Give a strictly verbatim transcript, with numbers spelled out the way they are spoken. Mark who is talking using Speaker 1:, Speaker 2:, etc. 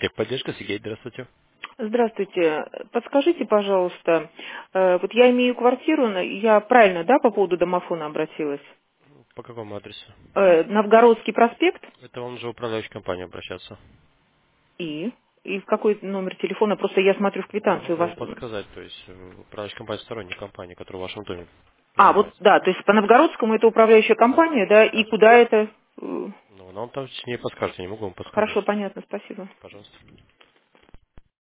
Speaker 1: Техподдержка, Сергей, здравствуйте.
Speaker 2: Здравствуйте. Подскажите, пожалуйста, э, вот я имею квартиру, на- я правильно, да, по поводу домофона обратилась?
Speaker 1: По какому адресу?
Speaker 2: Э, Новгородский проспект
Speaker 1: Это вам же управляющая компания обращаться.
Speaker 2: и... И в какой номер телефона? Просто я смотрю в
Speaker 1: Я
Speaker 2: квитанцию у
Speaker 1: могу
Speaker 2: вас.
Speaker 1: вам подсказать, то есть э, управляющая компания сторонняя компания, которая в вашем доме
Speaker 2: А, вот,
Speaker 1: занимается.
Speaker 2: да, то есть по Новгородскому это управляющая
Speaker 1: Да,
Speaker 2: компания, да, и
Speaker 1: да.
Speaker 2: куда это? Э,
Speaker 1: Ну, нам там не подскажете, не могу вам
Speaker 2: Хорошо,
Speaker 1: подсказать.
Speaker 2: понятно, спасибо.
Speaker 1: Пожалуйста.